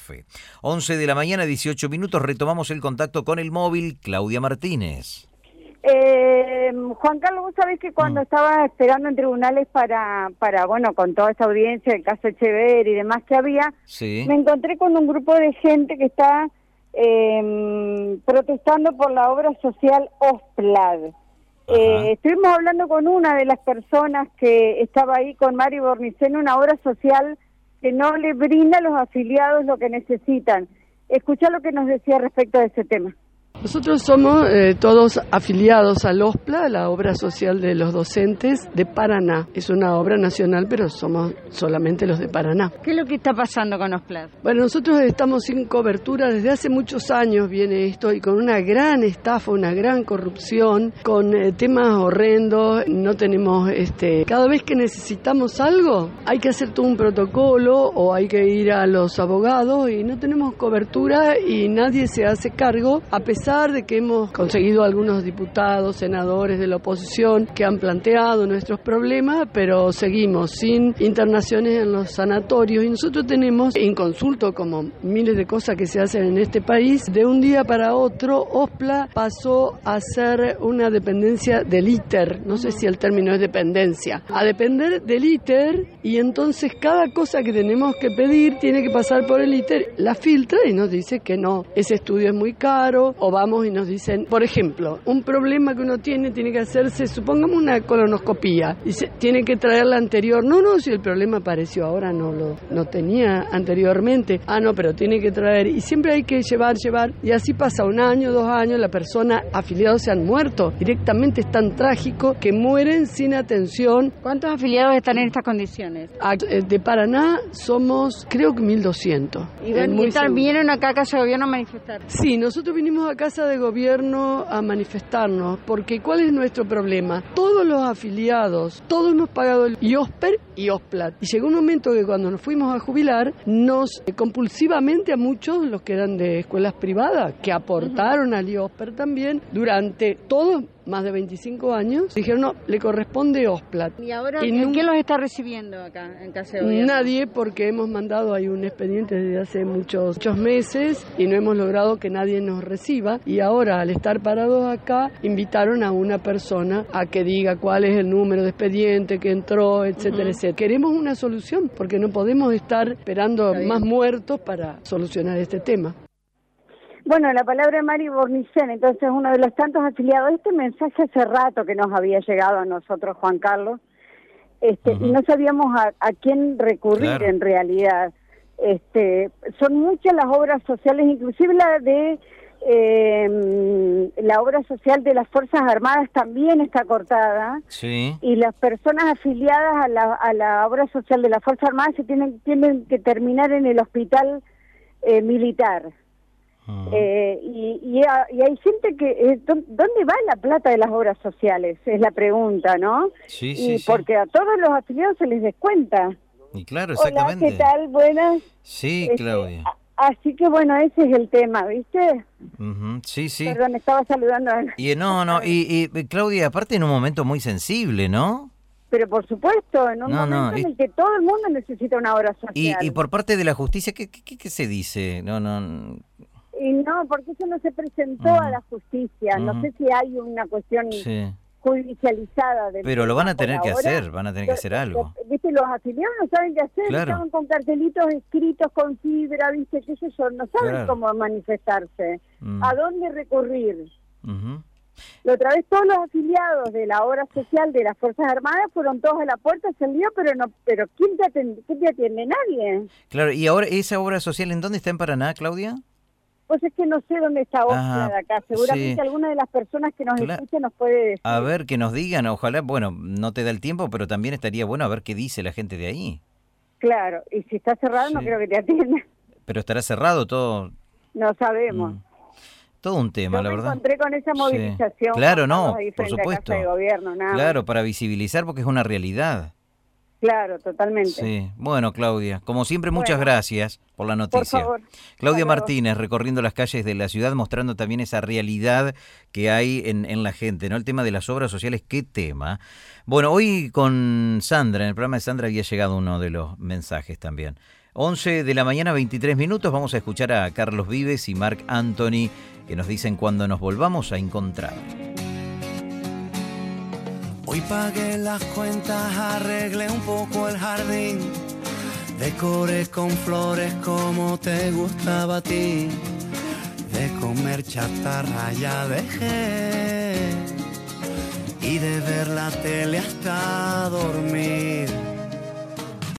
café. 11 de la mañana, 18 minutos, retomamos el contacto con el móvil. Claudia Martínez. Juan Carlos, vos sabés que cuando estaba esperando en tribunales para bueno, con toda esa audiencia, el caso Echeverri y demás que había, Sí. me encontré con un grupo de gente que está protestando por la obra social Osplad. Estuvimos hablando con una de las personas que estaba ahí, con Mari Bornicén, una obra social que no le brinda a los afiliados lo que necesitan. Escuchá lo que nos decía respecto de ese tema. Nosotros somos todos afiliados al OSPLA, la obra social de los docentes de Paraná. Es una obra nacional, pero somos solamente los de Paraná. ¿Qué es lo que está pasando con OSPLA? Bueno, nosotros estamos sin cobertura desde hace muchos años, viene esto, y con una gran estafa, una gran corrupción, con temas horrendos. No tenemos, cada vez que necesitamos algo, hay que hacer todo un protocolo o hay que ir a los abogados y no tenemos cobertura y nadie se hace cargo, a pesar de que hemos conseguido algunos diputados, senadores de la oposición que han planteado nuestros problemas, pero seguimos sin internaciones en los sanatorios y nosotros tenemos inconsulto, como miles de cosas que se hacen en este país. De un día para otro, OSPLA pasó a ser una dependencia del ITER, no sé si el término es dependencia, a depender del ITER, y entonces cada cosa que tenemos que pedir tiene que pasar por el ITER, la filtra y nos dice que no, ese estudio es muy caro, o vamos y nos dicen, por ejemplo, un problema que uno tiene que hacerse, supongamos una colonoscopía, dice, tiene que traer la anterior, no, si el problema apareció ahora, no tenía anteriormente, no, pero tiene que traer, y siempre hay que llevar, y así pasa 1 año, 2 años, la persona afiliados se han muerto, directamente es tan trágico que mueren sin atención. ¿Cuántos afiliados están en estas condiciones? De Paraná somos, creo que 1.200. ¿Y vinieron acá a Casa de Gobierno a manifestar? Sí, nosotros vinimos a Casa de Gobierno a manifestarnos, porque ¿cuál es nuestro problema? Todos los afiliados, todos hemos pagado el IOSPER y OSPLAT, y llegó un momento que cuando nos fuimos a jubilar, nos compulsivamente a muchos, los que eran de escuelas privadas, que aportaron al IOSPER también, durante todos más de 25 años, dijeron, no, le corresponde OSPLAT. ¿Y ahora quién los está recibiendo acá en Casa de Gobierno? Nadie, porque hemos mandado ahí un expediente desde hace muchos meses y no hemos logrado que nadie nos reciba, y ahora al estar parados acá invitaron a una persona a que diga cuál es el número de expediente que entró, etcétera, etcétera. Queremos una solución porque no podemos estar esperando más muertos para solucionar este tema. Bueno, la palabra de Mari Bornicén, entonces uno de los tantos afiliados. Este mensaje hace rato que nos había llegado a nosotros, Juan Carlos, y no sabíamos a quién recurrir. Claro. En realidad. Son muchas las obras sociales, inclusive la obra social de las Fuerzas Armadas también está cortada. Sí. Y las personas afiliadas a la obra social de las Fuerzas Armadas tienen que terminar en el hospital militar. Y hay gente que ¿dónde va la plata de las obras sociales? Es la pregunta, ¿no? Sí, porque a todos los afiliados se les descuenta. Y claro, exactamente. Hola, ¿qué tal? Buenas. Sí, Claudia. Así que bueno, ese es el tema, ¿viste? Sí. Perdón, estaba saludando a... Y Claudia, aparte en un momento muy sensible, ¿no? Pero por supuesto, en un momento en el que todo el mundo necesita una obra social. Y por parte de la justicia, ¿qué se dice? Y no, porque eso no se presentó a la justicia. No sé si hay una cuestión judicializada. Pero lo van a tener que hacer, algo. Viste, los afiliados no saben qué hacer, estaban con cartelitos escritos con fibra, viste, qué sé yo, no saben cómo manifestarse. ¿A dónde recurrir? La otra vez todos los afiliados de la obra social de las Fuerzas Armadas fueron todos a la puerta, se envió, pero ¿quién te atiende? Nadie. Claro, y ahora esa obra social, ¿en dónde está en Paraná, Claudia? Pues es que no sé dónde está OSPLAD acá. Seguramente alguna de las personas que nos escucha nos puede decir. A ver, que nos digan, ojalá, bueno, no te da el tiempo, pero también estaría bueno a ver qué dice la gente de ahí. Claro, y si está cerrado no creo que te atienda. Pero estará cerrado todo. No sabemos. Todo un tema, la verdad. Me encontré con esa movilización. Claro, no, por supuesto. A Casa de Gobierno, claro, para visibilizar porque es una realidad. Claro, totalmente. Sí, bueno, Claudia, como siempre, muchas gracias por la noticia. Por favor. Claudia Martínez, recorriendo las calles de la ciudad, mostrando también esa realidad que hay en la gente, ¿no? El tema de las obras sociales, qué tema. Bueno, hoy con Sandra, en el programa de Sandra había llegado uno de los mensajes también. 11 de la mañana, 23 minutos. Vamos a escuchar a Carlos Vives y Marc Anthony, que nos dicen cuando nos volvamos a encontrar. Hoy pagué las cuentas, arreglé un poco el jardín, decoré con flores como te gustaba a ti. De comer chatarra ya dejé, y de ver la tele hasta dormir.